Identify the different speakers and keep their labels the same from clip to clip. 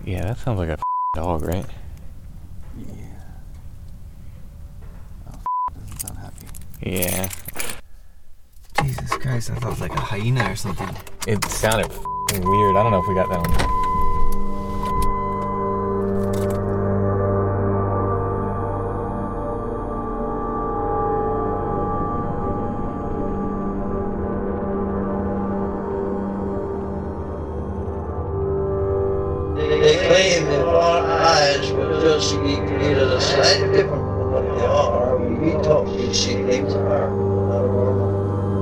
Speaker 1: Yeah, that sounds like a dog, right?
Speaker 2: Yeah. Oh, doesn't sound happy.
Speaker 1: Yeah.
Speaker 2: Jesus Christ, I thought it was like a hyena or something.
Speaker 1: It sounded weird. I don't know if we got that one.
Speaker 3: They claim that our eyes will just be created a slightly different from what they are. We talk, we see things are not normal.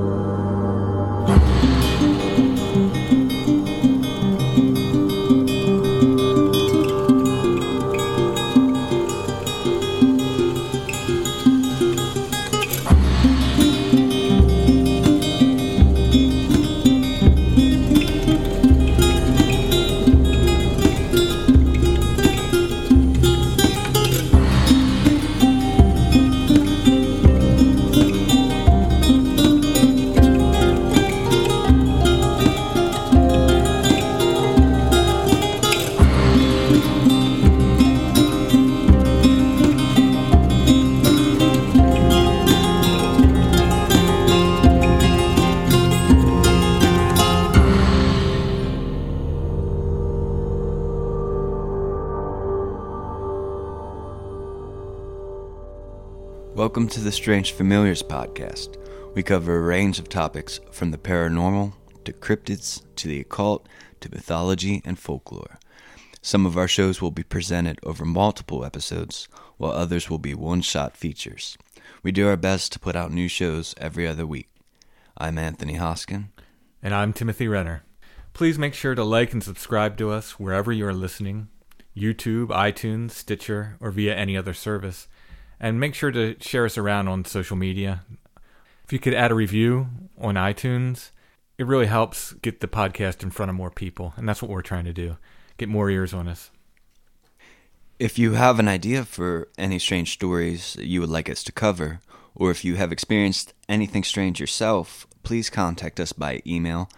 Speaker 2: Welcome to the Strange Familiars podcast. We cover a range of topics from the paranormal to cryptids to the occult to mythology and folklore. Some of our shows will be presented over multiple episodes, while others will be one-shot features. We do our best to put out new shows every other week. I'm Anthony Hoskin.
Speaker 4: And I'm Timothy Renner. Please make sure to like and subscribe to us wherever you are listening, YouTube, iTunes, Stitcher, or via any other service. And make sure to share us around on social media. If you could add a review on iTunes, it really helps get the podcast in front of more people. And that's what we're trying to do, get more ears on us.
Speaker 2: If you have an idea for any strange stories that you would like us to cover, or if you have experienced anything strange yourself, please contact us by email,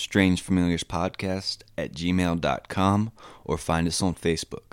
Speaker 2: strangefamiliarspodcast@gmail.com, or find us on Facebook,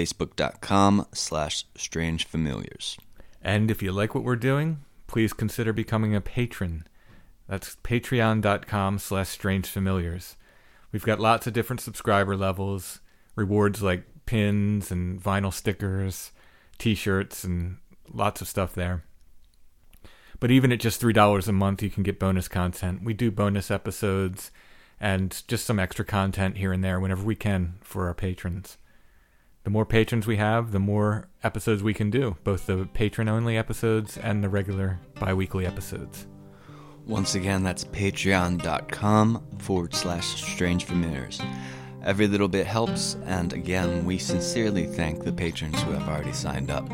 Speaker 2: facebook.com/strangefamiliars.
Speaker 4: And if you like what we're doing, please consider becoming a patron. That's patreon.com/strangefamiliars. We've got lots of different subscriber levels, rewards like pins and vinyl stickers, t-shirts, and lots of stuff there. But even at just $3 a month, you can get bonus content. We do bonus episodes and just some extra content here and there whenever we can for our patrons. The more patrons we have, the more episodes we can do, both the patron-only episodes and the regular bi-weekly episodes.
Speaker 2: Once again, that's patreon.com/strangefamiliars. Every little bit helps, and again, we sincerely thank the patrons who have already signed up.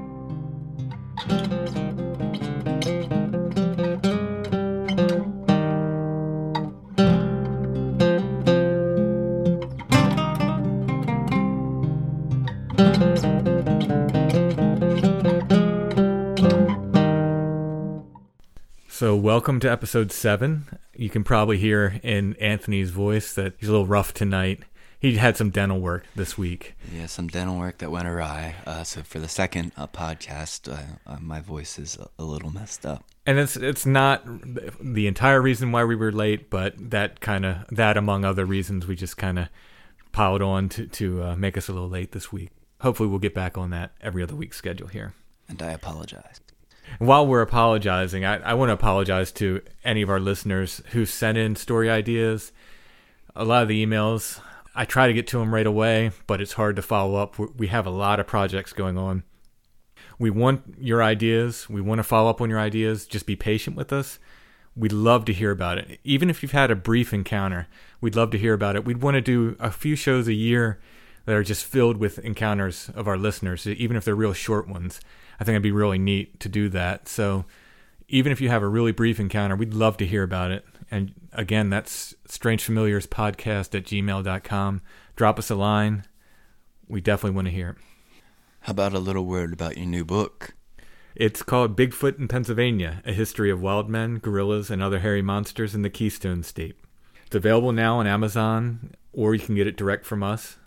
Speaker 4: So welcome to episode 7. You can probably hear in Anthony's voice that he's a little rough tonight. He had some dental work this week.
Speaker 2: Yeah, some dental work that went awry. So for the second podcast, my voice is a little messed up.
Speaker 4: And it's not the entire reason why we were late, but that among other reasons, we just kind of piled on to make us a little late this week. Hopefully we'll get back on that every other week schedule here.
Speaker 2: And I apologize.
Speaker 4: While we're apologizing, I want to apologize to any of our listeners who sent in story ideas. A lot of the emails, I try to get to them right away, but it's hard to follow up. We have a lot of projects going on. We want your ideas. We want to follow up on your ideas. Just be patient with us. We'd love to hear about it. Even if you've had a brief encounter, we'd love to hear about it. We'd want to do a few shows a year that are just filled with encounters of our listeners, even if they're real short ones. I think it'd be really neat to do that. So even if you have a really brief encounter, we'd love to hear about it. And again, that's strangefamiliarspodcast@gmail.com. Drop us a line. We definitely want to hear it.
Speaker 2: How about a little word about your new book?
Speaker 4: It's called Bigfoot in Pennsylvania, A History of Wild Men, Gorillas, and Other Hairy Monsters in the Keystone State. It's available now on Amazon, or you can get it direct from us.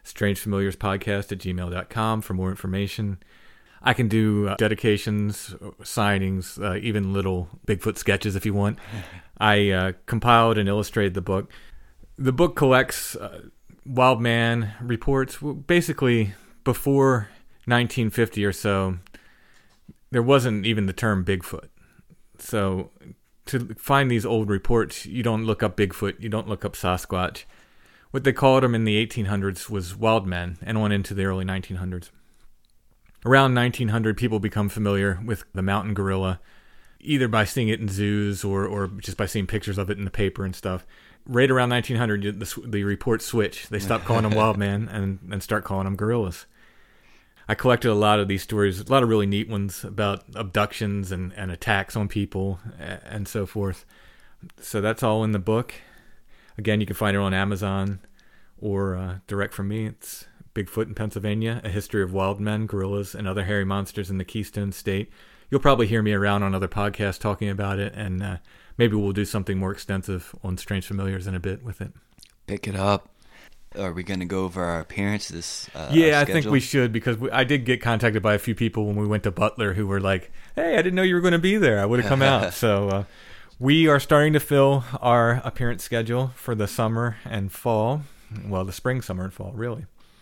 Speaker 4: strangefamiliarspodcast@gmail.com for more information. I can do dedications, signings, even little Bigfoot sketches if you want. I compiled and illustrated the book. The book collects wild man reports. Basically, before 1950 or so, there wasn't even the term Bigfoot. So to find these old reports, you don't look up Bigfoot, you don't look up Sasquatch. What they called them in the 1800s was wild men, and on into the early 1900s. Around 1900, people become familiar with the mountain gorilla, either by seeing it in zoos or just by seeing pictures of it in the paper and stuff. Right around 1900, the reports switch. They stop calling them wild men and start calling them gorillas. I collected a lot of these stories, a lot of really neat ones about abductions and attacks on people and so forth. So that's all in the book. Again, you can find it on Amazon or direct from me. It's Bigfoot in Pennsylvania, A History of Wild Men, Gorillas, and Other Hairy Monsters in the Keystone State. You'll probably hear me around on other podcasts talking about it, and maybe we'll do something more extensive on Strange Familiars in a bit with it.
Speaker 2: Pick it up. Are we going to go over our appearances?
Speaker 4: Yeah, I think we should, because I did get contacted by a few people when we went to Butler who were like, hey, I didn't know you were going to be there. I would have come out. So we are starting to fill our appearance schedule for the summer and fall. Well, the spring, summer, and fall, really.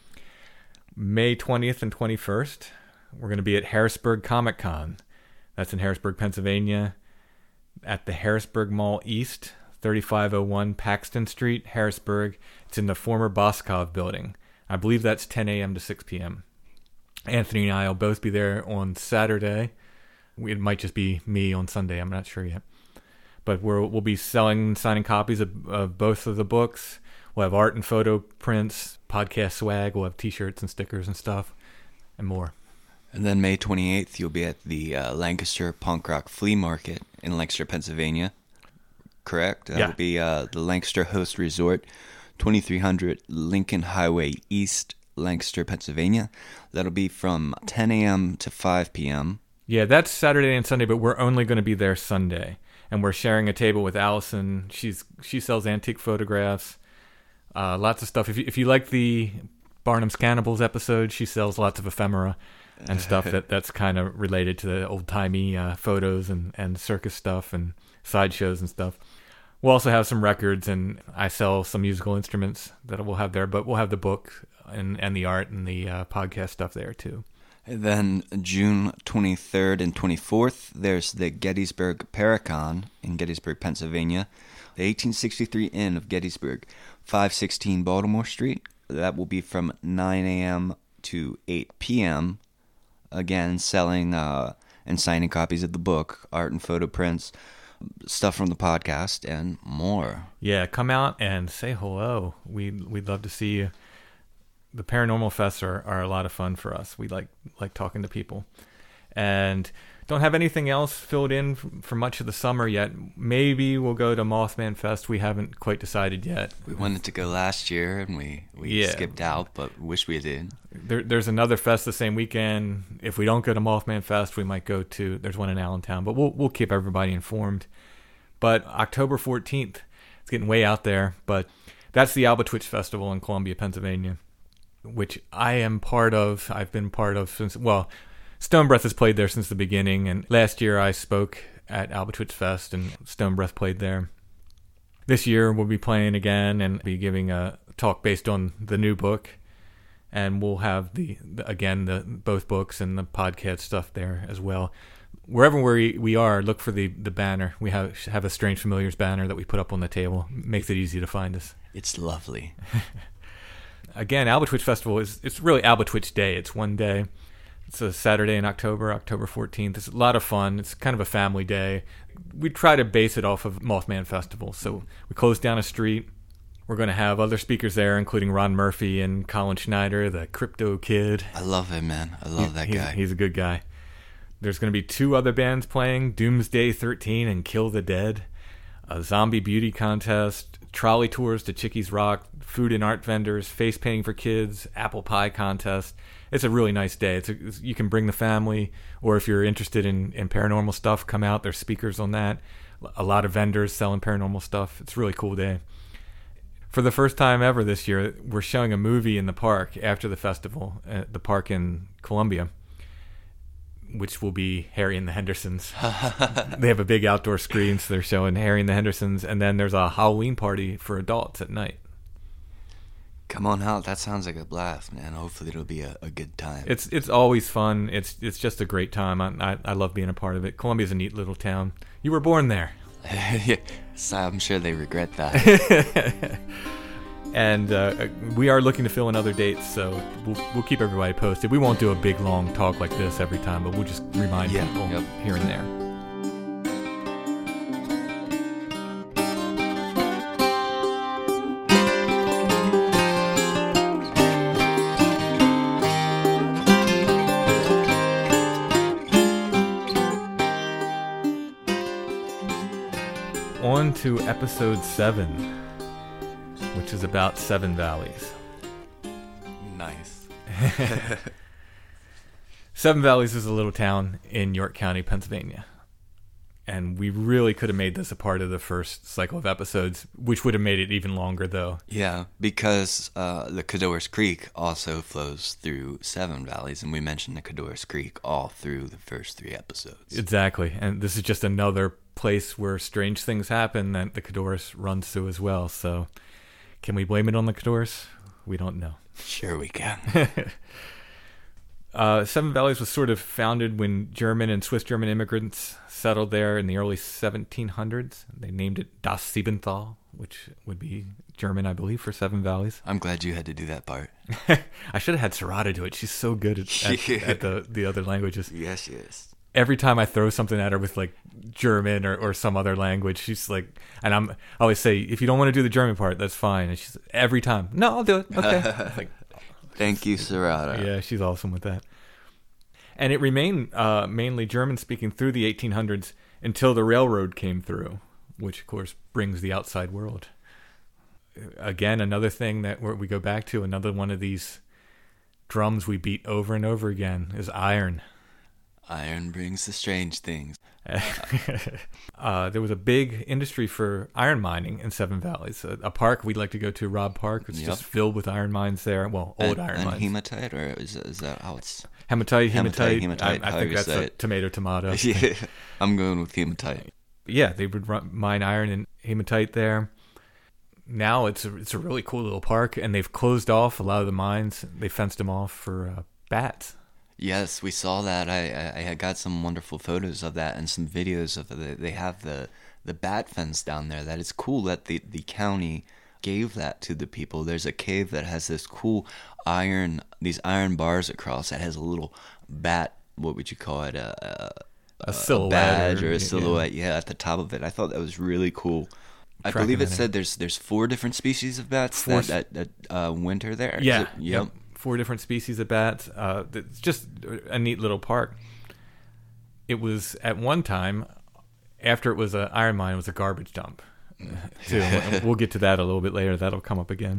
Speaker 4: May 20th and 21st, we're going to be at Harrisburg Comic Con. That's in Harrisburg, Pennsylvania, at the Harrisburg Mall East, 3501 Paxton Street, Harrisburg. It's in the former Boskov building. I believe that's 10 a.m. to 6 p.m. Anthony and I will both be there on Saturday. It might just be me on Sunday. I'm not sure yet. But we'll be signing copies of both of the books. We'll have art and photo prints, podcast swag. We'll have T-shirts and stickers and stuff, and more.
Speaker 2: And then May 28th, you'll be at the Lancaster Punk Rock Flea Market in Lancaster, Pennsylvania. Correct? That will be the Lancaster Host Resort, 2300 Lincoln Highway East, Lancaster, Pennsylvania. That'll be from 10 a.m. to 5 p.m. Yeah,
Speaker 4: that's Saturday and Sunday, but we're only going to be there Sunday. And we're sharing a table with Allison. She sells antique photographs. Lots of stuff. If you like the Barnum's Cannibals episode, she sells lots of ephemera and stuff that's kind of related to the old-timey photos and circus stuff and sideshows and stuff. We'll also have some records, and I sell some musical instruments that we'll have there, but we'll have the book and the art and the podcast stuff there too.
Speaker 2: And then June 23rd and 24th, there's the Gettysburg Paracon in Gettysburg, Pennsylvania. The 1863 Inn of Gettysburg, 516 Baltimore Street. That will be from 9 a.m. to 8 p.m. Again, selling and signing copies of the book, art and photo prints, stuff from the podcast, and more.
Speaker 4: Yeah, come out and say hello. We'd love to see you. The Paranormal Fests are a lot of fun for us. We like talking to people. And don't have anything else filled in for much of the summer yet. Maybe we'll go to Mothman Fest. We haven't quite decided yet.
Speaker 2: We wanted to go last year, and we skipped out, but wish we did.
Speaker 4: There's another fest the same weekend. If we don't go to Mothman Fest, we might go to, there's one in Allentown, but we'll keep everybody informed. But October 14th, it's getting way out there, but that's the Albatwitch Festival in Columbia, Pennsylvania, which I am part of. I've been part of since, Stone Breath has played there since the beginning, and last year I spoke at Albatwitch Fest, and Stone Breath played there. This year we'll be playing again and be giving a talk based on the new book, and we'll have the both books and the podcast stuff there as well. Wherever we are, look for the banner. We have a Strange Familiars banner that we put up on the table. Makes it easy to find us.
Speaker 2: It's lovely.
Speaker 4: Again, Albatwitch Festival it's really Albatwitch Day. It's one day. It's a Saturday in October 14th. It's a lot of fun. It's kind of a family day. We try to base it off of Mothman Festival. So we close down a street. We're going to have other speakers there, including Ron Murphy and Colin Schneider, the Crypto Kid.
Speaker 2: I love him, man. I love that guy.
Speaker 4: He's a good guy. There's going to be 2 other bands playing, Doomsday 13 and Kill the Dead, a zombie beauty contest, trolley tours to Chickies Rock, food and art vendors, face painting for kids, apple pie contest. It's a really nice day. You can bring the family, or if you're interested in paranormal stuff, come out. There's speakers on that. A lot of vendors selling paranormal stuff. It's a really cool day. For the first time ever this year, we're showing a movie in the park after the festival, the park in Columbia, which will be Harry and the Hendersons. They have a big outdoor screen, so they're showing Harry and the Hendersons, and then there's a Halloween party for adults at night.
Speaker 2: Come on out. That sounds like a blast, man. Hopefully it'll be a good time.
Speaker 4: It's always fun. It's just a great time. I love being a part of it. Columbia's a neat little town. You were born there.
Speaker 2: So I'm sure they regret that.
Speaker 4: And we are looking to fill in other dates, so we'll keep everybody posted. We won't do a big, long talk like this every time, but we'll just remind people here and there. On to episode 7, which is about Seven Valleys.
Speaker 2: Nice.
Speaker 4: Seven Valleys is a little town in York County, Pennsylvania. And we really could have made this a part of the first cycle of episodes, which would have made it even longer, though.
Speaker 2: Yeah, because the Cadorus Creek also flows through Seven Valleys, and we mentioned the Cadorus Creek all through the first 3 episodes.
Speaker 4: Exactly. And this is just another place where strange things happen that the Cadorus runs through as well. So can we blame it on the Cadorus? We don't know.
Speaker 2: Sure we can.
Speaker 4: Seven Valleys was sort of founded when German and Swiss German immigrants settled there in the early 1700s. They named it Das Siebental, which would be German, I believe, for Seven Valleys.
Speaker 2: I'm glad you had to do that part.
Speaker 4: I should have had Sarada do it. She's so good at the other languages.
Speaker 2: Yes, she is.
Speaker 4: Every time I throw something at her with like German or some other language, she's like, and I always say, if you don't want to do the German part, that's fine. And she's every time, no, I'll do it. Okay. Like,
Speaker 2: thank you, Sarada.
Speaker 4: Yeah, she's awesome with that. And it remained mainly German-speaking through the 1800s until the railroad came through, which, of course, brings the outside world. Again, another thing that we go back to, another one of these drums we beat over and over again is iron.
Speaker 2: Iron brings the strange things.
Speaker 4: There was a big industry for iron mining in Seven Valleys. A park we'd like to go to, Robb Park. It's just filled with iron mines there. Well, old iron mines.
Speaker 2: Hematite, or is that how it's...
Speaker 4: Hematite. I think that's
Speaker 2: a
Speaker 4: tomato.
Speaker 2: Yeah, I'm going with hematite.
Speaker 4: Yeah, they would mine iron and hematite there. Now it's a really cool little park, and they've closed off a lot of the mines. They fenced them off for bats.
Speaker 2: Yes, we saw that. I had got some wonderful photos of that and some videos of it. They have the bat fence down there. That is cool that the county gave that to the people. There's a cave that has this cool these iron bars across that has a little bat, what would you call it? A
Speaker 4: silhouette.
Speaker 2: A badge or a silhouette, at the top of it. I thought that was really cool. I believe it said there's 4 different species of bats that winter there.
Speaker 4: Yeah. Yep. 4 different species of bats. It's just a neat little park. It was at one time, after it was an iron mine, it was a garbage dump. Too. We'll get to that a little bit later. That'll come up again.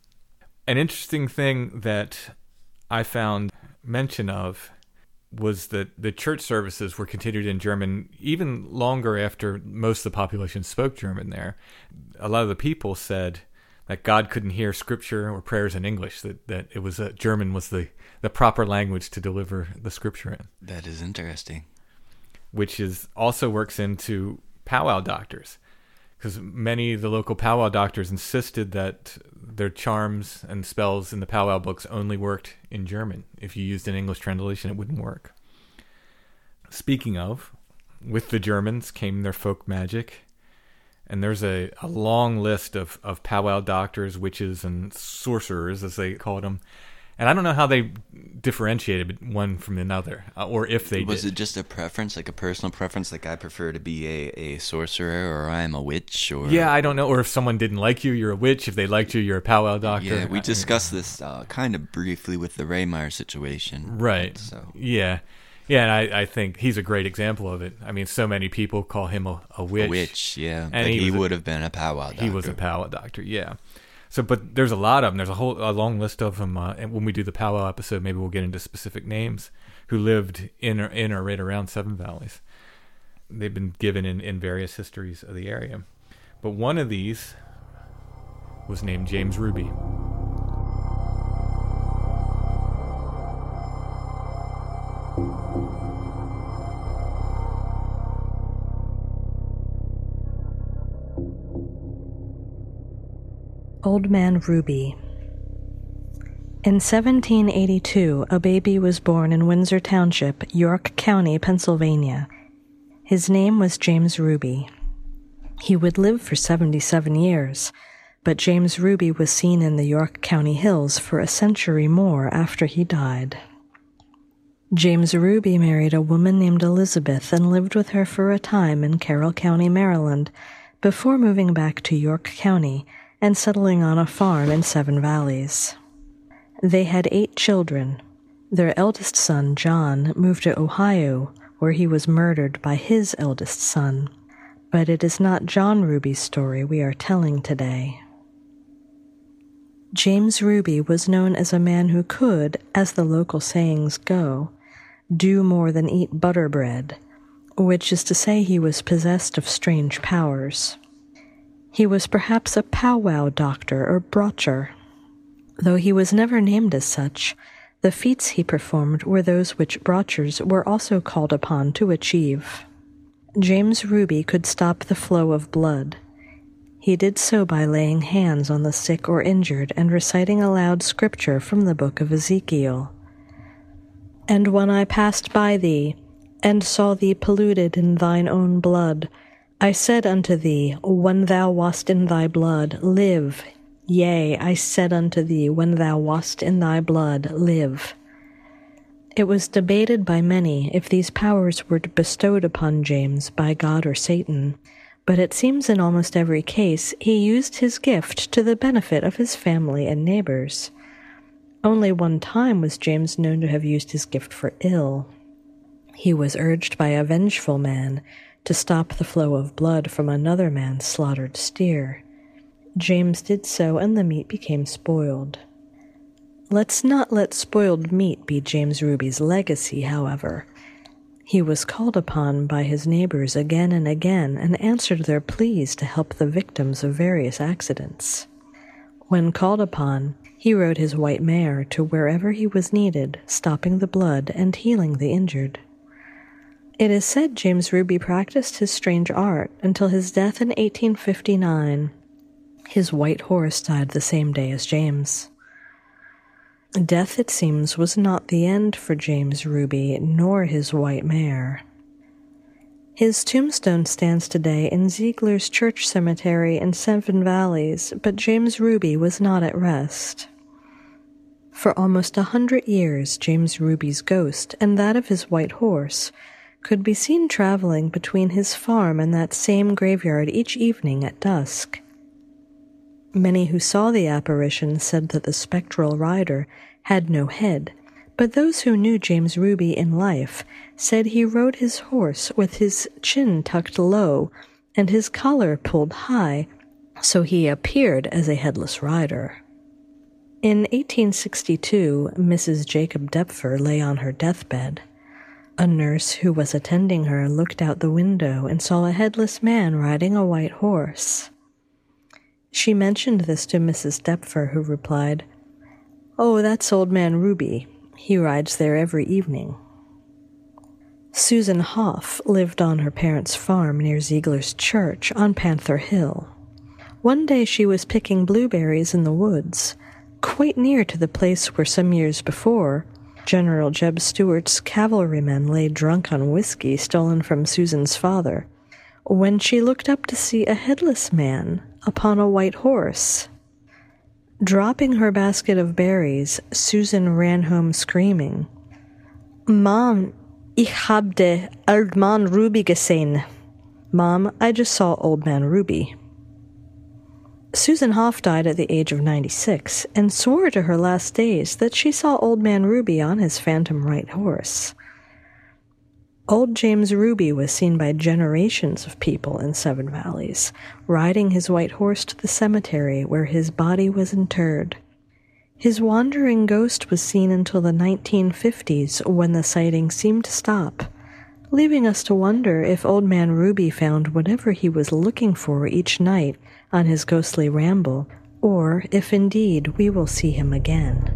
Speaker 4: An interesting thing that I found mention of was that the church services were continued in German even longer after most of the population spoke German there. A lot of the people said that God couldn't hear scripture or prayers in English, that it was German was the proper language to deliver the scripture in.
Speaker 2: That is interesting.
Speaker 4: Which also works into powwow doctors, because many of the local powwow doctors insisted that their charms and spells in the powwow books only worked in German. If you used an English translation, it wouldn't work. Speaking of, with the Germans came their folk magic. And there's a long list of powwow doctors, witches, and sorcerers, as they called them. And I don't know how they differentiated one from another, or if they
Speaker 2: Was it just a preference, like a personal preference, like I prefer to be a sorcerer, or I'm a witch? Or
Speaker 4: Yeah, I don't know. Or if someone didn't like you, you're a witch. If they liked you, you're a powwow doctor.
Speaker 2: Yeah, we discussed this kind of briefly with the Raymeyer situation.
Speaker 4: Right.
Speaker 2: So
Speaker 4: Yeah. Yeah, and I think he's a great example of it. I mean, so many people call him a witch.
Speaker 2: A witch, yeah.
Speaker 4: And
Speaker 2: but he would have been a powwow doctor.
Speaker 4: He was a powwow doctor, yeah. So, but there's a lot of them. There's a long list of them. And when we do the powwow episode, maybe we'll get into specific names who lived in or right around Seven Valleys. They've been given in various histories of the area. But one of these was named James Ruby.
Speaker 5: Old Man Ruby. In 1782, a baby was born in Windsor Township, York County, Pennsylvania. His name was James Ruby. He would live for 77 years, but James Ruby was seen in the York County hills for a century more after he died. James Ruby married a woman named Elizabeth and lived with her for a time in Carroll County, Maryland, before moving back to York County and settling on a farm in Seven Valleys. They had 8 children. Their eldest son, John, moved to Ohio, where he was murdered by his eldest son. But it is not John Ruby's story we are telling today. James Ruby was known as a man who could, as the local sayings go, do more than eat butterbread, which is to say he was possessed of strange powers. He was perhaps a powwow doctor or brocher. Though he was never named as such, the feats he performed were those which brochers were also called upon to achieve. James Ruby could stop the flow of blood. He did so by laying hands on the sick or injured and reciting aloud scripture from the book of Ezekiel. And when I passed by thee, and saw thee polluted in thine own blood, I said unto thee, when thou wast in thy blood, live. Yea, I said unto thee, when thou wast in thy blood, live. It was debated by many if these powers were bestowed upon James by God or Satan, but it seems in almost every case he used his gift to the benefit of his family and neighbors. Only one time was James known to have used his gift for ill. He was urged by a vengeful man to stop the flow of blood from another man's slaughtered steer. James did so, and the meat became spoiled. Let's not let spoiled meat be James Ruby's legacy, however. He was called upon by his neighbors again and again and answered their pleas to help the victims of various accidents. When called upon, he rode his white mare to wherever he was needed, stopping the blood and healing the injured. It is said James Ruby practiced his strange art until his death in 1859. His white horse died the same day as James. Death, it seems, was not the end for James Ruby, nor his white mare. His tombstone stands today in Ziegler's Church Cemetery in Seven Valleys, but James Ruby was not at rest. For almost 100 years, James Ruby's ghost and that of his white horse could be seen traveling between his farm and that same graveyard each evening at dusk. Many who saw the apparition said that the spectral rider had no head, but those who knew James Ruby in life said he rode his horse with his chin tucked low and his collar pulled high, so he appeared as a headless rider. In 1862, Mrs. Jacob Deptford lay on her deathbed. A nurse who was attending her looked out the window and saw a headless man riding a white horse. She mentioned this to Mrs. Deptford, who replied, "Oh, that's Old Man Ruby. He rides there every evening." Susan Hoff lived on her parents' farm near Ziegler's Church on Panther Hill. One day she was picking blueberries in the woods, quite near to the place where some years before General Jeb Stuart's cavalrymen lay drunk on whiskey stolen from Susan's father, when she looked up to see a headless man upon a white horse. Dropping her basket of berries, Susan ran home screaming, "Mom, ich hab de Old Man Ruby gesehen." Mom, I just saw Old Man Ruby. Susan Hoff died at the age of 96 and swore to her last days that she saw Old Man Ruby on his phantom white horse. Old James Ruby was seen by generations of people in Seven Valleys, riding his white horse to the cemetery where his body was interred. His wandering ghost was seen until the 1950s, when the sighting seemed to stop, leaving us to wonder if Old Man Ruby found whatever he was looking for each night on his ghostly ramble or if indeed we will see him again.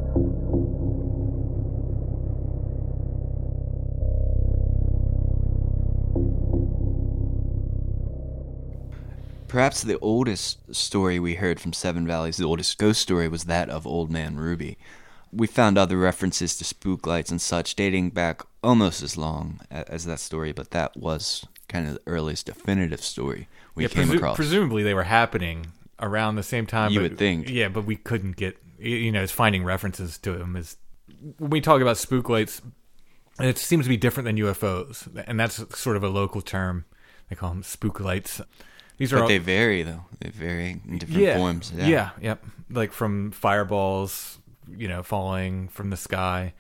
Speaker 2: Perhaps the oldest story we heard from Seven Valleys, the oldest ghost story, was that of Old Man Ruby. We found other references to spook lights and such dating back almost as long as that story, but that was kind of the earliest definitive story we came across.
Speaker 4: Presumably they were happening around the same time.
Speaker 2: You would think.
Speaker 4: Yeah, but we couldn't get, it's finding references to them. When we talk about spook lights, it seems to be different than UFOs, and that's sort of a local term. They call them spook lights.
Speaker 2: But they vary, though. They vary in different forms.
Speaker 4: Yeah. Like from fireballs, falling from the sky.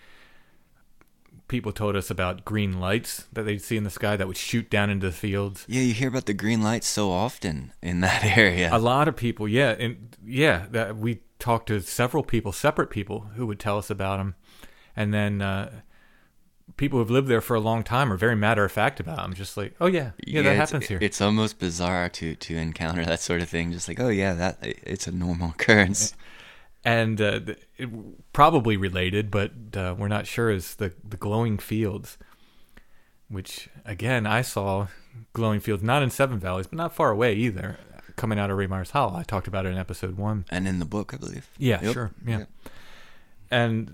Speaker 4: People told us about green lights that they'd see in the sky that would shoot down into the fields.
Speaker 2: Yeah, you hear about the green lights so often in that area.
Speaker 4: A lot of people, that we talked to several people, separate people, who would tell us about them. And then people who've lived there for a long time are very matter-of-fact about them. Just like, that happens here.
Speaker 2: It's almost bizarre to encounter that sort of thing. Just like, it's a normal occurrence.
Speaker 4: And it probably related, but we're not sure, is the glowing fields, which, again, I saw glowing fields, not in Seven Valleys, but not far away either, coming out of Ray Myers Hollow. I talked about it in episode 1.
Speaker 2: And in the book, I believe.
Speaker 4: Yeah, yep. Sure, yeah. And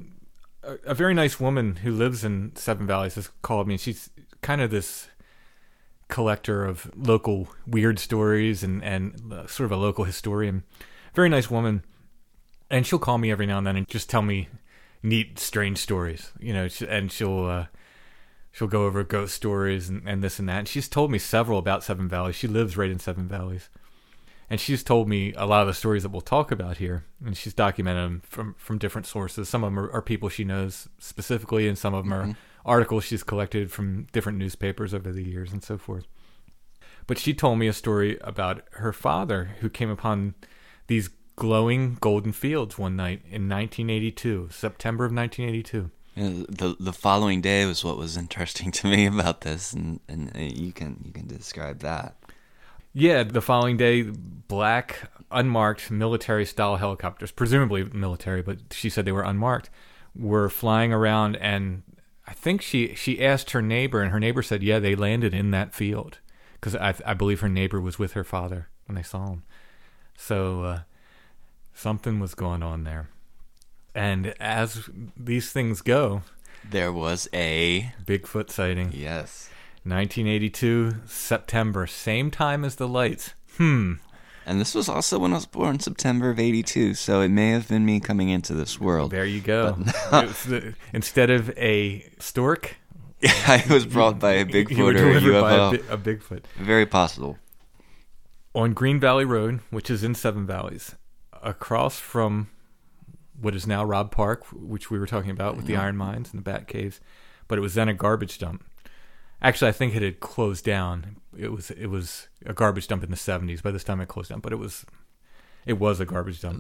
Speaker 4: a very nice woman who lives in Seven Valleys has called me, and she's kind of this collector of local weird stories and sort of a local historian. Very nice woman. And she'll call me every now and then and just tell me neat, strange stories, and she'll go over ghost stories and this and that. And she's told me several about Seven Valleys. She lives right in Seven Valleys. And she's told me a lot of the stories that we'll talk about here. And she's documented them from different sources. Some of them are people she knows specifically, and some of them are articles she's collected from different newspapers over the years and so forth. But she told me a story about her father, who came upon these glowing golden fields one night in 1982, September of 1982.
Speaker 2: The following day was what was interesting to me about this, and you can describe that.
Speaker 4: Yeah, the following day, black, unmarked military-style helicopters, presumably military, but she said they were unmarked, were flying around, and I think she asked her neighbor, and her neighbor said, yeah, they landed in that field, because I believe her neighbor was with her father when they saw him. So something was going on there. And as these things go,
Speaker 2: there was a
Speaker 4: Bigfoot sighting.
Speaker 2: Yes.
Speaker 4: 1982, September, same time as the lights.
Speaker 2: And this was also when I was born, September of 82, so it may have been me coming into this world.
Speaker 4: There you go. Instead of a stork,
Speaker 2: I was brought by a Bigfoot or a UFO.
Speaker 4: By a Bigfoot.
Speaker 2: Very possible.
Speaker 4: On Green Valley Road, which is in Seven Valleys, across from what is now Robb Park, which we were talking about with the iron mines and the bat caves, but it was then a garbage dump. Actually, I think it had closed down. It was a garbage dump in the 70s. By this time, it closed down, but it was a garbage dump.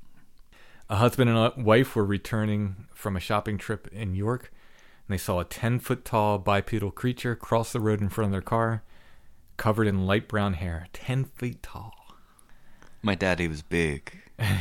Speaker 4: A husband and a wife were returning from a shopping trip in York, and they saw a 10-foot-tall bipedal creature cross the road in front of their car, covered in light brown hair, 10 feet tall.
Speaker 2: My daddy was big.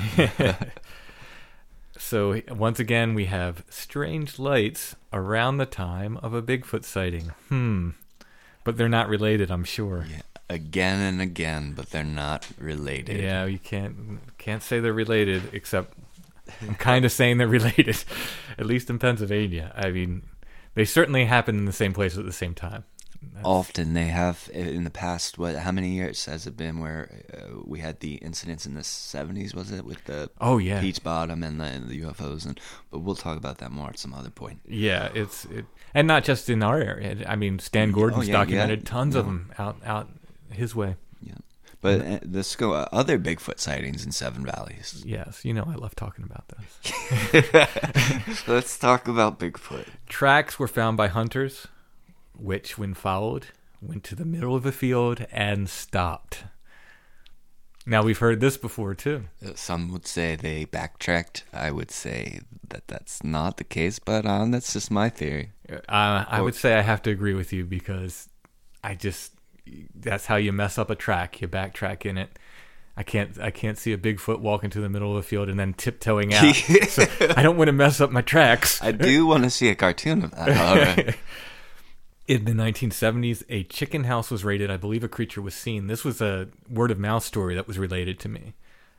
Speaker 4: So once again, we have strange lights around the time of a Bigfoot sighting. But they're not related, I'm sure.
Speaker 2: Yeah, again and again, but they're not related.
Speaker 4: Yeah, you can't say they're related, except I'm kind of saying they're related, at least in Pennsylvania. I mean, they certainly happen in the same place at the same time.
Speaker 2: Often they have in the past. How many years has it been where we had the incidents in the 70s? Was it with the Peach Bottom and the UFOs? But we'll talk about that more at some other point.
Speaker 4: Yeah, and not just in our area. I mean, Stan Gordon's documented tons of them out his way. Yeah,
Speaker 2: but let's go other Bigfoot sightings in Seven Valleys.
Speaker 4: Yes, I love talking about those.
Speaker 2: Let's talk about Bigfoot.
Speaker 4: Tracks were found by hunters, which, when followed, went to the middle of a field and stopped. Now, we've heard this before, too.
Speaker 2: Some would say they backtracked. I would say that that's not the case, but that's just my theory.
Speaker 4: I would say I have to agree with you, because that's how you mess up a track. You backtrack in it. I can't see a Bigfoot walk into the middle of a field and then tiptoeing out. So I don't want to mess up my tracks.
Speaker 2: I do want to see a cartoon of that. All right.
Speaker 4: In the 1970s, a chicken house was raided. I believe a creature was seen. This was a word of mouth story that was related to me.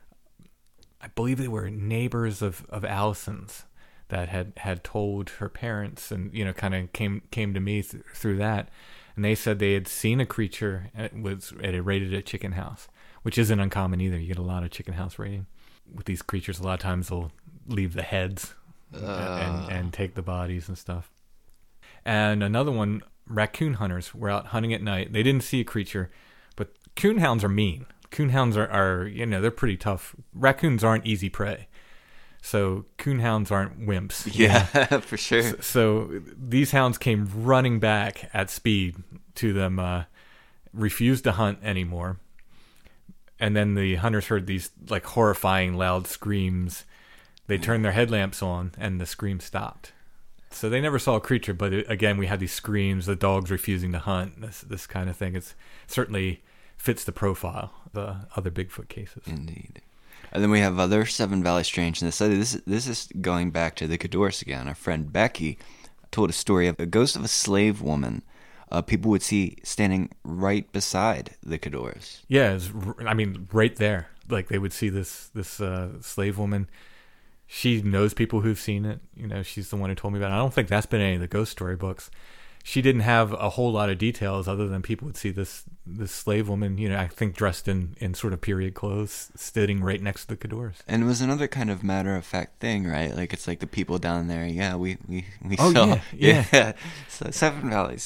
Speaker 4: I believe they were neighbors of Allison's that had told her parents, and kind of came to me through that. And they said they had seen a creature and it had raided a chicken house, which isn't uncommon either. You get a lot of chicken house raiding with these creatures. A lot of times they'll leave the heads and take the bodies and stuff. And another one, raccoon hunters were out hunting at night. They didn't see a creature, but coonhounds are mean. Coonhounds are they're pretty tough. Raccoons aren't easy prey. So coonhounds aren't wimps.
Speaker 2: Yeah, for sure.
Speaker 4: So these hounds came running back at speed to them, refused to hunt anymore. And then the hunters heard these like horrifying loud screams. They turned their headlamps on and the scream stopped. So they never saw a creature, but again, we had these screams, the dogs refusing to hunt, this kind of thing. It certainly fits the profile of the other Bigfoot cases.
Speaker 2: Indeed. And then we have other Seven Valley strangeness. So this is going back to the Cadores again. Our friend Becky told a story of a ghost of a slave woman. People would see standing right beside the Cadores.
Speaker 4: Yeah, right there. Like they would see this slave woman. She knows people who've seen it. She's the one who told me about it. I don't think that's been any of the ghost story books. She didn't have a whole lot of details other than people would see this slave woman, I think dressed in sort of period clothes, sitting right next to the Cadores.
Speaker 2: And it was another kind of matter-of-fact thing, right? Like, it's like the people down there, we
Speaker 4: oh,
Speaker 2: saw.
Speaker 4: Yeah.
Speaker 2: So Seven Valleys,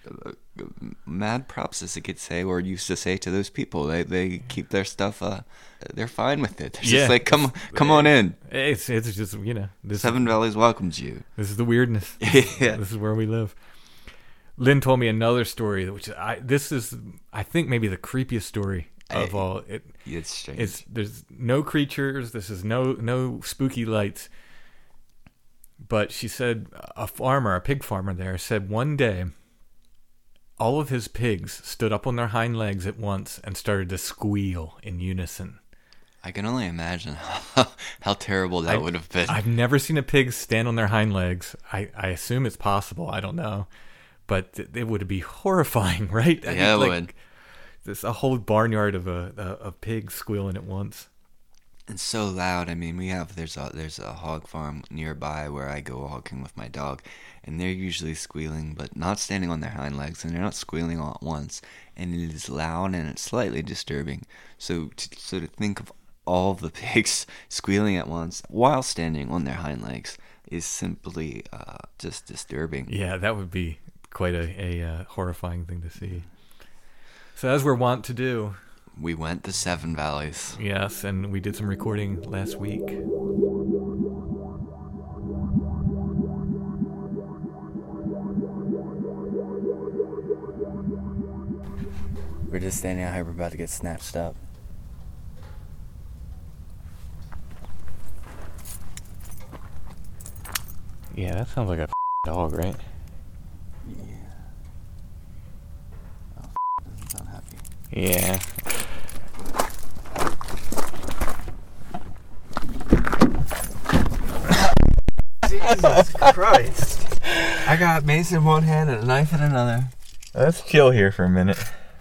Speaker 2: mad props, as it could say, or used to say to those people. They keep their stuff, they're fine with it. They're just like, come on in.
Speaker 4: It's just,
Speaker 2: Seven Valleys welcomes you.
Speaker 4: This is the weirdness.
Speaker 2: Yeah.
Speaker 4: This is where we live. Lynn told me another story, which this is, I think, maybe the creepiest story of all.
Speaker 2: It's strange.
Speaker 4: There's no creatures. This is no spooky lights. But she said a pig farmer there, said one day all of his pigs stood up on their hind legs at once and started to squeal in unison.
Speaker 2: I can only imagine how terrible that would have been.
Speaker 4: I've never seen a pig stand on their hind legs. I assume it's possible. I don't know. But it would be horrifying, right?
Speaker 2: Yeah, it would.
Speaker 4: There's a whole barnyard of pigs squealing at once.
Speaker 2: It's so loud. I mean, there's a hog farm nearby where I go walking with my dog, and they're usually squealing, but not standing on their hind legs, and they're not squealing all at once. And it is loud and it's slightly disturbing. So to think of all of the pigs squealing at once while standing on their hind legs is simply just disturbing.
Speaker 4: Yeah, that would be quite a horrifying thing to see. So as we're wont to do,
Speaker 2: we went to Seven Valleys.
Speaker 4: Yes, and we did some recording last week.
Speaker 2: We're just standing out here. We're about to get snatched up.
Speaker 4: Yeah, that sounds like a dog, right?
Speaker 2: Yeah. Oh, doesn't sound happy.
Speaker 4: Yeah.
Speaker 2: Jesus Christ. I got mace in one hand and a knife in another.
Speaker 1: Let's chill here for a minute.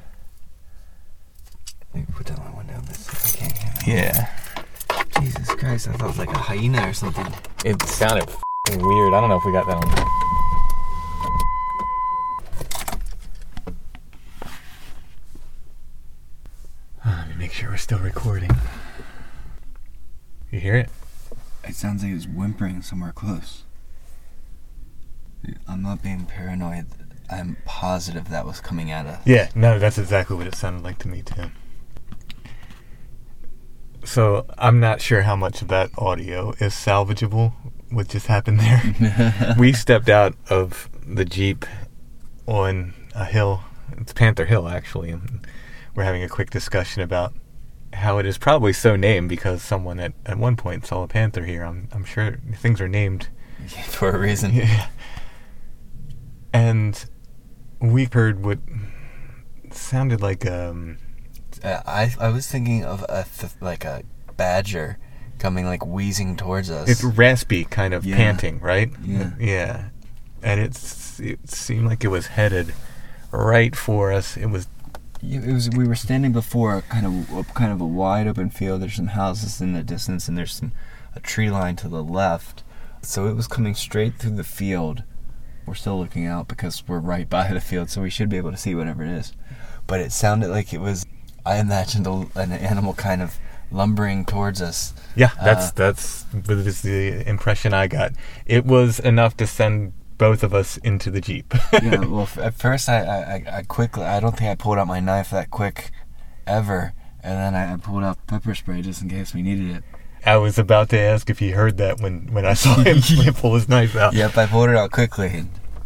Speaker 2: Maybe put down my window, but see if I can't hear it.
Speaker 1: Yeah.
Speaker 2: Jesus Christ, I thought it was like a hyena or something.
Speaker 1: It sounded weird. I don't know if we got that on.
Speaker 4: Let me make sure we're still recording. You hear it?
Speaker 2: It sounds like it's whimpering somewhere close. I'm not being paranoid. I'm positive that was coming at us.
Speaker 4: Yeah, no, that's exactly what it sounded like to me, too. So, I'm not sure how much of that audio is salvageable, what just happened there. We stepped out of the Jeep on a hill. It's Panther Hill, actually, and we're having a quick discussion about how it is probably so named because someone at one point saw a panther here. I'm sure things are named
Speaker 2: for a reason.
Speaker 4: Yeah. And we heard what sounded like
Speaker 2: I was thinking of like a badger coming, like, wheezing towards us.
Speaker 4: It's raspy, kind of panting, right?
Speaker 2: Yeah.
Speaker 4: Yeah. And it seemed like it was headed right for us. It was.
Speaker 2: We were standing before a kind of a wide open field. There's some houses in the distance, and there's a tree line to the left. So it was coming straight through the field. We're still looking out because we're right by the field, so we should be able to see whatever it is. But it sounded like it was. I imagined an animal kind of lumbering towards us.
Speaker 4: Yeah, that's the impression I got. It was enough to send both of us into the Jeep.
Speaker 2: Yeah, well, at first I quickly, I don't think I pulled out my knife that quick ever, and then I pulled out pepper spray just in case we needed it.
Speaker 4: I was about to ask if he heard that when I saw him pull his knife out.
Speaker 2: Yep, I pulled it out quickly.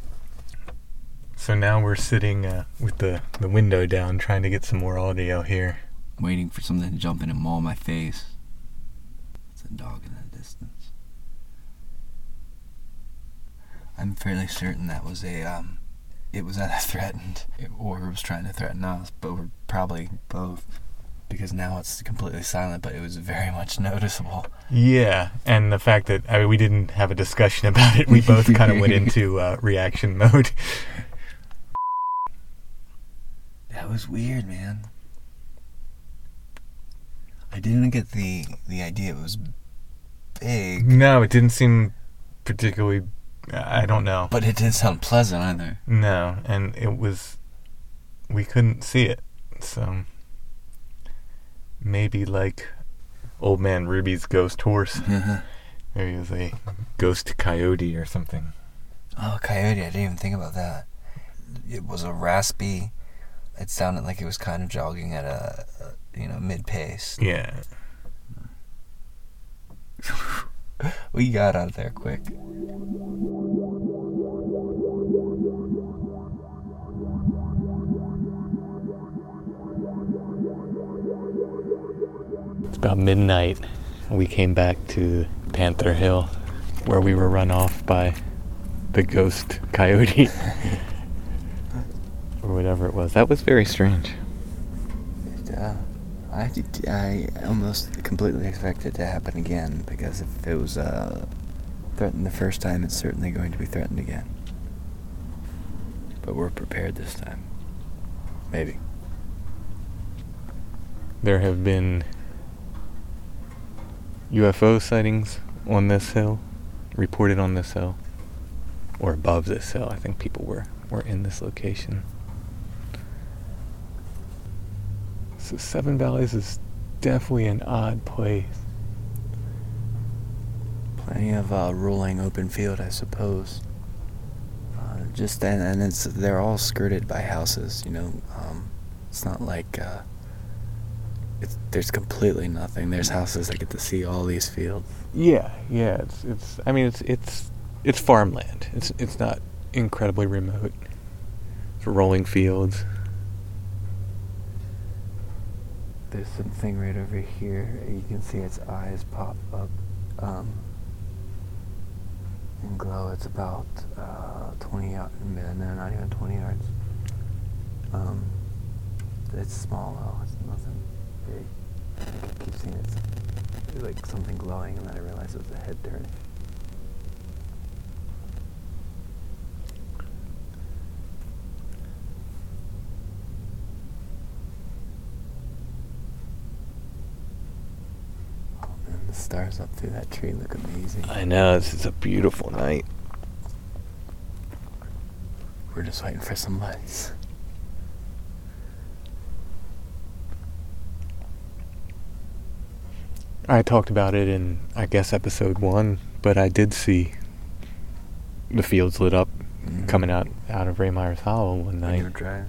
Speaker 4: So now we're sitting with the window down, trying to get some more audio here.
Speaker 2: Waiting for something to jump in and maul my face. It's a dog in the distance. I'm fairly certain that was it was either threatened or it was trying to threaten us, but we're probably both, because now it's completely silent, but it was very much noticeable.
Speaker 4: Yeah, and the fact that we didn't have a discussion about it, we both kind of went into reaction mode.
Speaker 2: That was weird, man. I didn't get the idea it was big.
Speaker 4: No, it didn't seem particularly. I don't know.
Speaker 2: But it didn't sound pleasant either.
Speaker 4: No, and it was. We couldn't see it, so maybe like Old Man Ruby's ghost horse. There he was, a ghost coyote or something.
Speaker 2: Oh, coyote! I didn't even think about that. It was a raspy. It sounded like it was kind of jogging at a mid pace.
Speaker 4: Yeah.
Speaker 2: We got out of there quick.
Speaker 4: It's about midnight. We came back to Panther Hill, where we were run off by the ghost coyote. Or whatever it was. That was very strange.
Speaker 2: I almost completely expect it to happen again, because if it was threatened the first time, it's certainly going to be threatened again. But we're prepared this time. Maybe.
Speaker 4: There have been UFO sightings on this hill, reported on this hill, or above this hill. I think people were in this location. So Seven Valleys is definitely an odd place.
Speaker 2: Plenty of rolling open field, I suppose. They're all skirted by houses. It's not like there's completely nothing. There's houses that get to see all these fields.
Speaker 4: Yeah. It's farmland. It's not incredibly remote. It's rolling fields.
Speaker 2: There's something right over here. You can see its eyes pop up and glow. It's about 20 yards. No, not even 20 yards. It's small though. It's nothing big. I keep seeing it's like something glowing, and then I realized it was a head turning. The stars up through that tree look amazing.
Speaker 4: I know, this is a beautiful night.
Speaker 2: We're just waiting for some lights.
Speaker 4: I talked about it in, I guess, episode 1, but I did see the fields lit up coming out of Ray Myers Hollow one night.
Speaker 2: You were driving.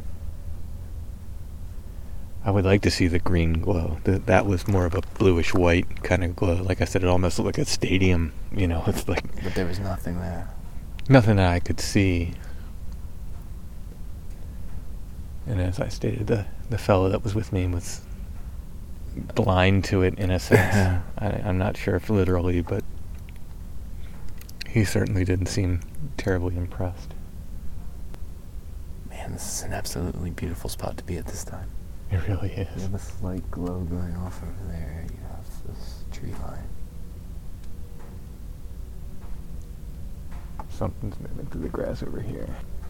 Speaker 4: I would like to see the green glow. That was more of a bluish white kind of glow. Like I said, it almost looked like a stadium. It's like.
Speaker 2: But there was nothing there.
Speaker 4: Nothing that I could see. And as I stated, the fellow that was with me was blind to it in a sense. I'm not sure if literally, but he certainly didn't seem terribly impressed.
Speaker 2: Man, this is an absolutely beautiful spot to be at this time.
Speaker 1: It really
Speaker 2: You
Speaker 1: is.
Speaker 2: have a slight glow going off over there. You have this tree line.
Speaker 1: Something's moving through the grass over here.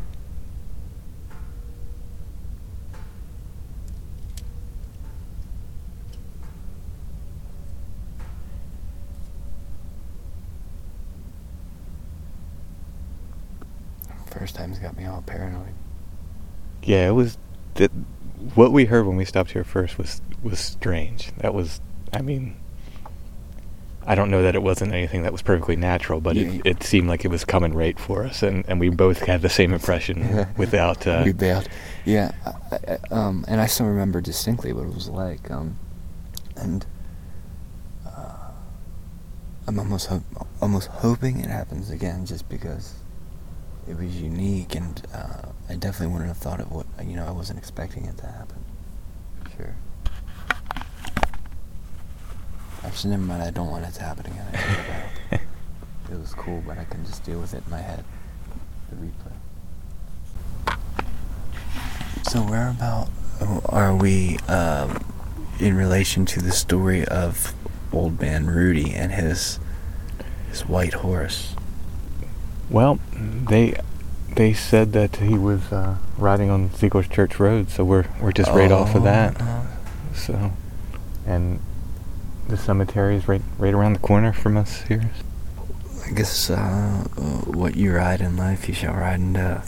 Speaker 2: First time's got me all paranoid.
Speaker 1: Yeah, it was. What we heard when we stopped here first was strange. That was, I mean, I don't know that it wasn't anything that was perfectly natural, but
Speaker 2: Yeah.
Speaker 1: it seemed like it was coming right for us, and we both had the same impression without.
Speaker 2: We bailed. Yeah, and I still remember distinctly what it was like. And I'm almost hoping it happens again, just because it was unique, and I definitely wouldn't have thought it would. I wasn't expecting it to happen. Sure. Actually, never mind. I don't want it to happen again. I give it up. It was cool, but I can just deal with it in my head. The replay. So where about are we in relation to the story of Old Man Rudy and his white horse?
Speaker 1: Well, they said that he was riding on Ziegler's Church Road, so we're just right off of that. So, and the cemetery is right around the corner from us here.
Speaker 2: I guess what you ride in life, you shall ride in death.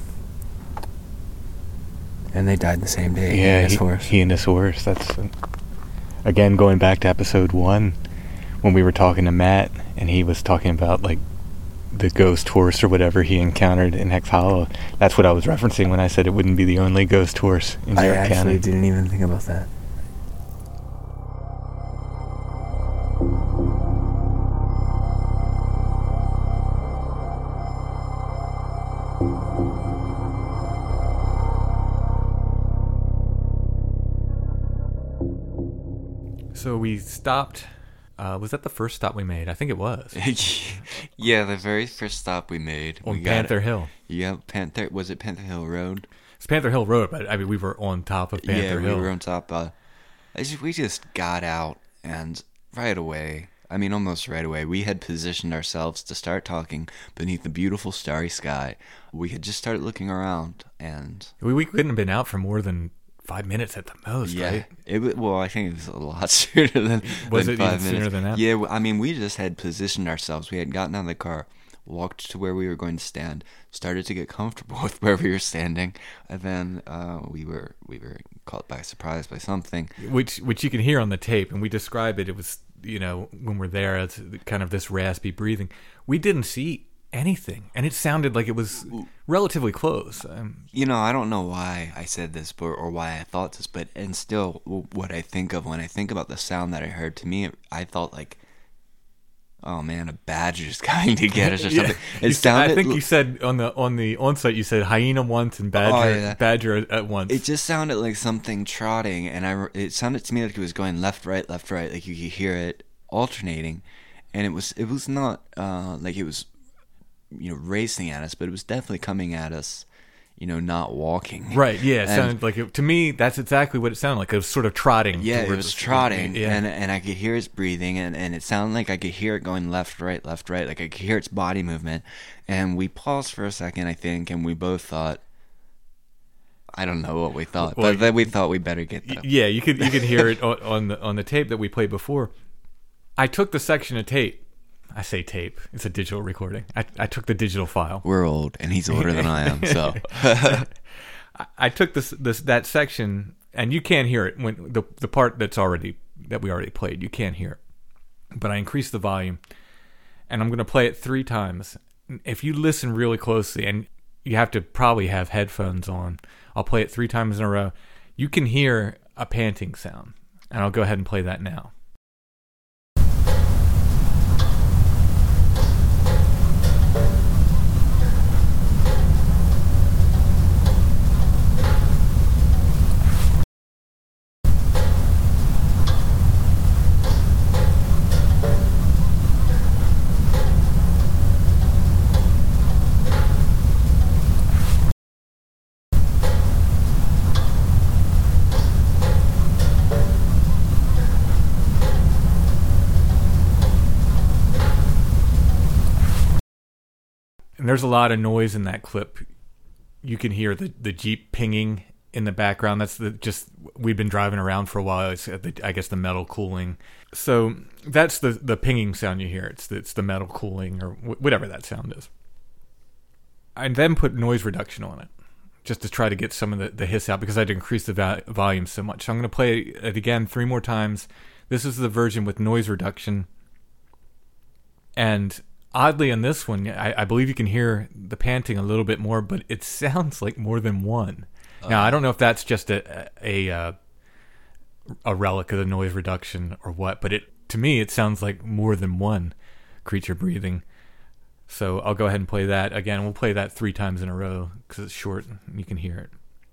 Speaker 2: And they died the same day.
Speaker 1: Yeah,
Speaker 2: his horse.
Speaker 1: he and his horse. That's again going back to episode 1 when we were talking to Matt, and he was talking about like the ghost horse or whatever he encountered in Hex Hollow. That's what I was referencing when I said it wouldn't be the only ghost horse in
Speaker 2: I
Speaker 1: York
Speaker 2: actually
Speaker 1: County.
Speaker 2: didn't even think about that.
Speaker 4: So we stopped. Was that the first stop we made? I think it was.
Speaker 2: Yeah, the very first stop we made.
Speaker 4: On Panther Hill.
Speaker 2: Yeah, Panther. Was it Panther Hill Road?
Speaker 4: It's Panther Hill Road, but I mean, we were on top of Panther Hill.
Speaker 2: We were on top. We just got out, and right away, I mean, almost right away, we had positioned ourselves to start talking beneath the beautiful starry sky. We had just started looking around, and
Speaker 4: We couldn't have been out for more than 5 minutes at the most, right?
Speaker 2: Well, I think it was a lot sooner than
Speaker 4: Was
Speaker 2: than
Speaker 4: it
Speaker 2: 5
Speaker 4: even
Speaker 2: minutes.
Speaker 4: sooner than that?
Speaker 2: Yeah, I mean, we just had positioned ourselves. We had gotten out of the car, walked to where we were going to stand, started to get comfortable with where we were standing, and then we were caught by surprise by something.
Speaker 4: Which you can hear on the tape, and we describe it. It was, when we're there, it's kind of this raspy breathing. We didn't see anything, and it sounded like it was relatively close.
Speaker 2: I don't know why I said this or why I thought this, but and still, what I think of when I think about the sound that I heard, to me, I thought like, oh man, a badger's coming to get us or something.
Speaker 4: Yeah.
Speaker 2: It sounded.
Speaker 4: I think you said on the on-site, you said hyena once and badger at once.
Speaker 2: It just sounded like something trotting, and it sounded to me like it was going left, right, like you could hear it alternating, and it was not like it was racing at us, but it was definitely coming at us, not walking.
Speaker 4: Right, yeah, it sounded like it. To me, that's exactly what it sounded like. It was sort of trotting.
Speaker 2: Yeah, it was trotting,
Speaker 4: yeah.
Speaker 2: and I could hear its breathing, and it sounded like I could hear it going left, right, like I could hear its body movement. And we paused for a second, I think, and we both thought, I don't know what we thought, but then we thought we better get that.
Speaker 4: Yeah, you could hear it on the tape that we played before. I took the section of tape. I say tape. It's a digital recording. I took the digital file.
Speaker 2: We're old, and he's older than I am, so.
Speaker 4: I took that section, and you can't hear it when the part that we already played. You can't hear it, but I increased the volume, and I'm going to play it 3 times. If you listen really closely, and you have to probably have headphones on, I'll play it 3 times in a row. You can hear a panting sound, and I'll go ahead and play that now. And there's a lot of noise in that clip. You can hear the Jeep pinging in the background. That's we've been driving around for a while. It's I guess the metal cooling. So that's the pinging sound you hear. It's the metal cooling or whatever that sound is. I then put noise reduction on it just to try to get some of the hiss out because I had to increase the volume so much. So I'm going to play it again 3 more times. This is the version with noise reduction. And oddly on this one, I believe you can hear the panting a little bit more, but it sounds like more than one. Now, I don't know if that's just a relic of the noise reduction or what, but to me, it sounds like more than one creature breathing. So I'll go ahead and play that. Again, we'll play that 3 times in a row because it's short and you can hear it.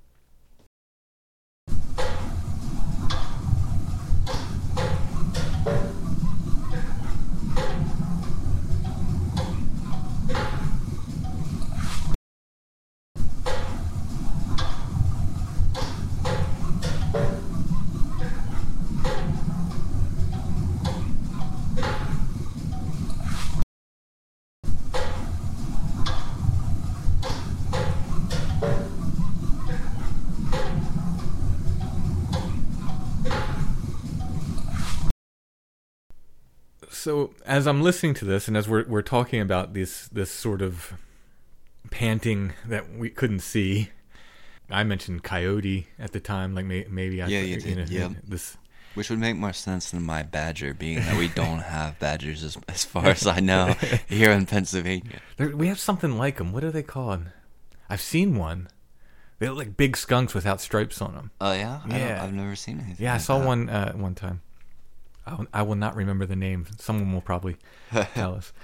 Speaker 4: So as I'm listening to this, and as we're talking about this sort of panting that we couldn't see, I mentioned coyote at the time, like maybe I
Speaker 2: you did. Yeah.
Speaker 4: This,
Speaker 2: which would make more sense than my badger, being that we don't have badgers as far as I know here in Pennsylvania.
Speaker 4: We have something like them. What are they called? I've seen one. They look like big skunks without stripes on them.
Speaker 2: Oh yeah,
Speaker 4: yeah.
Speaker 2: I've never seen anything.
Speaker 4: Yeah,
Speaker 2: like
Speaker 4: I saw
Speaker 2: that.
Speaker 4: one time. I will not remember the name. Someone will probably tell us.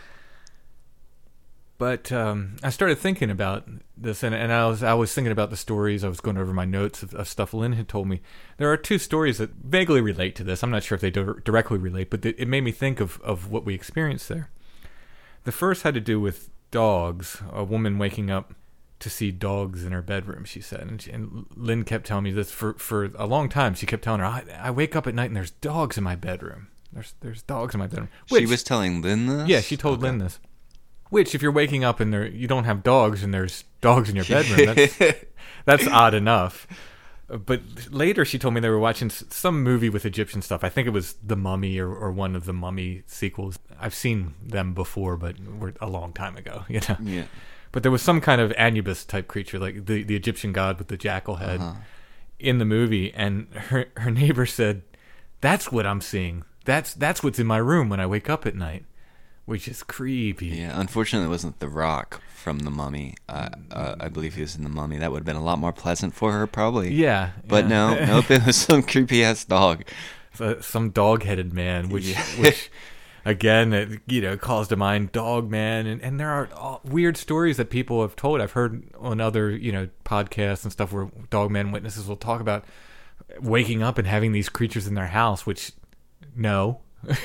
Speaker 4: But I started thinking about this, and I was thinking about the stories. I was going over my notes of stuff Lynn had told me. There are 2 stories that vaguely relate to this. I'm not sure if they directly relate, but it made me think of what we experienced there. The first had to do with dogs. A woman waking up to see dogs in her bedroom, she said. And Lynn kept telling me this for a long time. She kept telling her, I wake up at night and there's dogs in my bedroom. There's dogs in my bedroom.
Speaker 2: She was telling Lynn this?
Speaker 4: Yeah, she told Lynn this. Which, if you're waking up and you don't have dogs and there's dogs in your bedroom, that's odd enough. But later she told me they were watching some movie with Egyptian stuff. I think it was The Mummy or one of the Mummy sequels. I've seen them before, but a long time ago, you know.
Speaker 2: Yeah.
Speaker 4: But there was some kind of Anubis type creature, like the Egyptian god with the jackal head in the movie. And her neighbor said, "That's what I'm seeing. That's what's in my room when I wake up at night," which is creepy.
Speaker 2: Yeah, unfortunately it wasn't The Rock from The Mummy. I believe he was in The Mummy. That would have been a lot more pleasant for her, probably.
Speaker 4: Yeah.
Speaker 2: But nope, it was some creepy-ass dog.
Speaker 4: Some dog-headed man, which again, it calls to mind Dog Man, and there are weird stories that people have told. I've heard on other, podcasts and stuff where Dog Man witnesses will talk about waking up and having these creatures in their house, which, no.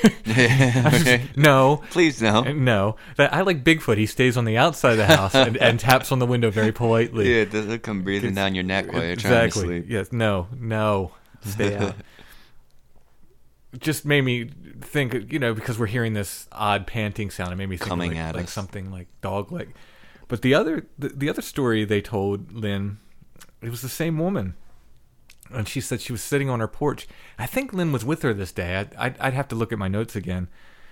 Speaker 4: No.
Speaker 2: Please no.
Speaker 4: No. I like Bigfoot. He stays on the outside of the house and taps on the window very politely.
Speaker 2: Yeah, doesn't come breathing down your neck while you're trying to sleep.
Speaker 4: Yes, no. Stay out. Just made me think, because we're hearing this odd panting sound, it made me think
Speaker 2: coming
Speaker 4: of
Speaker 2: at
Speaker 4: like
Speaker 2: us.
Speaker 4: something like dog-like. But the other story they told Lynn, it was the same woman, and she said she was sitting on her porch. I think Lynn was with her this day. I'd have to look at my notes again.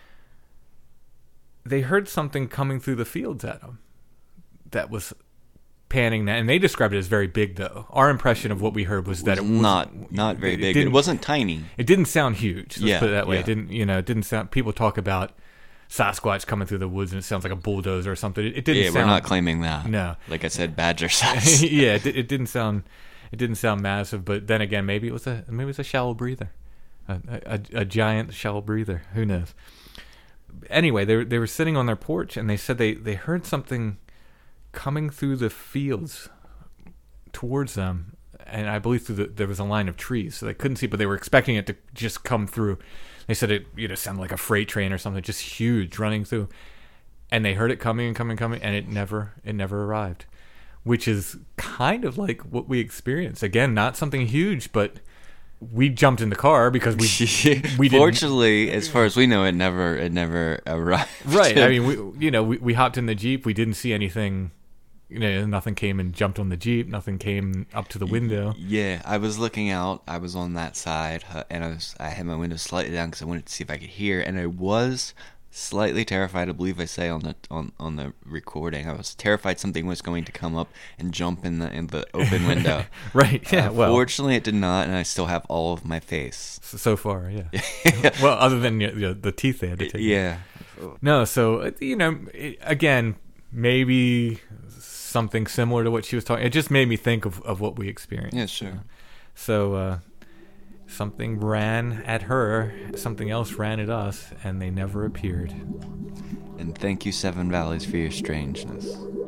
Speaker 4: They heard something coming through the fields at them that was panning, and they described it as very big, though. Our impression of what we heard was that it was
Speaker 2: not very big. It wasn't tiny.
Speaker 4: It didn't sound huge. Let's put it that way.
Speaker 2: Yeah.
Speaker 4: It didn't sound. People talk about Sasquatch coming through the woods and it sounds like a bulldozer or something. It didn't.
Speaker 2: Yeah,
Speaker 4: sound,
Speaker 2: we're not claiming that.
Speaker 4: No,
Speaker 2: like I said, badger size.
Speaker 4: Yeah, it didn't sound. It didn't sound massive, but then again, maybe it was a shallow breather, a giant shallow breather. Who knows? Anyway, they were sitting on their porch and they said they heard something coming through the fields towards them, and I believe there was a line of trees, so they couldn't see, but they were expecting it to just come through. They said it sounded like a freight train or something, just huge, running through, and they heard it coming, and it never arrived, which is kind of like what we experienced. Again, not something huge, but we jumped in the car because we didn't.
Speaker 2: Fortunately, as far as we know, it never arrived.
Speaker 4: Right. I mean, we hopped in the Jeep. We didn't see anything. Nothing came and jumped on the Jeep. Nothing came up to the window.
Speaker 2: Yeah, I was looking out. I was on that side, and I had my window slightly down because I wanted to see if I could hear. And I was slightly terrified. I believe I say on the recording, I was terrified something was going to come up and jump in the open window.
Speaker 4: Right. Yeah.
Speaker 2: Fortunately, it did not, and I still have all of my face
Speaker 4: so far. Yeah. Well, other than the teeth they had to take.
Speaker 2: Yeah.
Speaker 4: No. So again, maybe something similar to what she was talking. It just made me think of what we experienced.
Speaker 2: Yeah, sure.
Speaker 4: So something ran at her, something else ran at us, and they never appeared.
Speaker 2: And thank you, Seven Valleys, for your strangeness.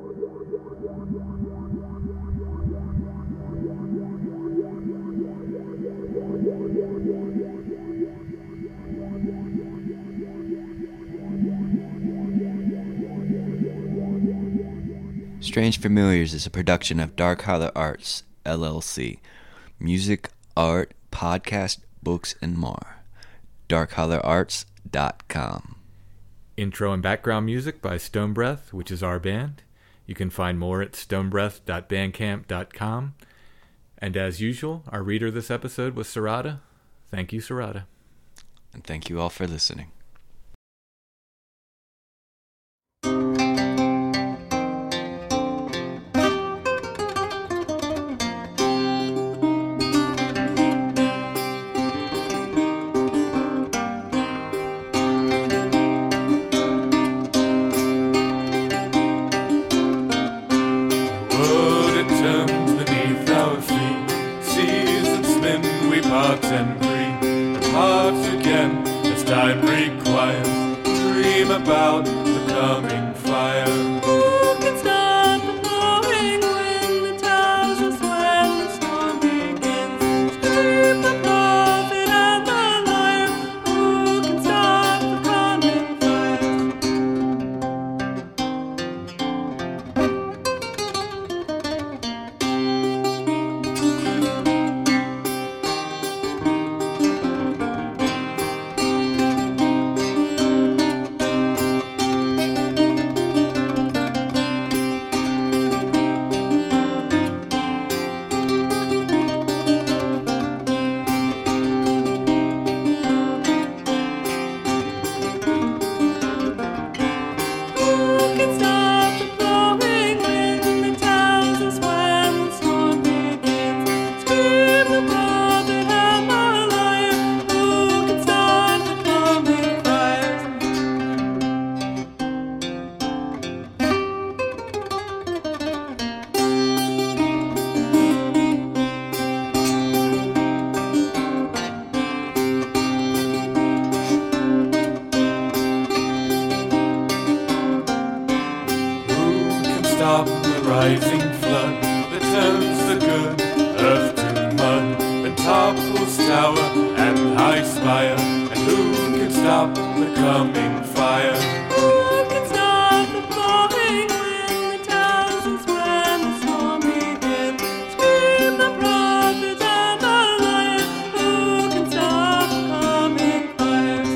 Speaker 2: Strange Familiars is a production of Dark Holler Arts, LLC. Music, art, podcast, books, and more. darkhollerarts.com.
Speaker 4: Intro and background music by Stone Breath, which is our band. You can find more at stonebreath.bandcamp.com. And as usual, our reader this episode was Sarada. Thank you, Sarada.
Speaker 2: And thank you all for listening.
Speaker 6: And dream and hearts again as time requires. Dream about the coming fire.
Speaker 7: Who can stop the blowing wind that tells us when the storm begins? Scream the prophet and the liar. Who can stop the coming
Speaker 6: Stop the rising flood that turns the good earth to mud, that topples tower and high spire. And who can stop the coming fire?
Speaker 7: Who can stop the blowing wind that tells us when the storm begins? Scream the prophet and the liar. Who can stop the coming fires?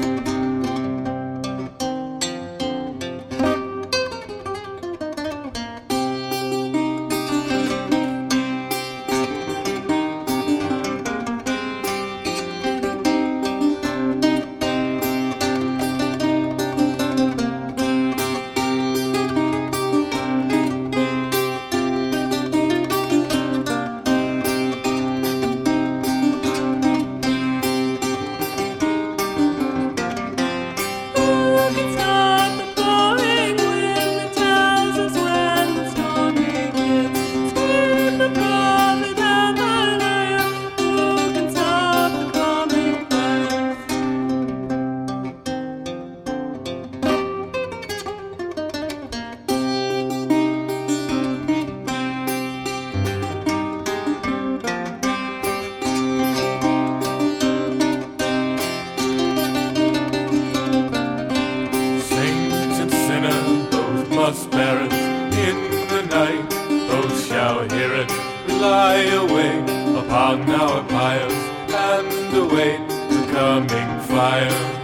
Speaker 6: must bear it in the night. Both shall hear it, lie awake upon our pyres, and await the coming fire.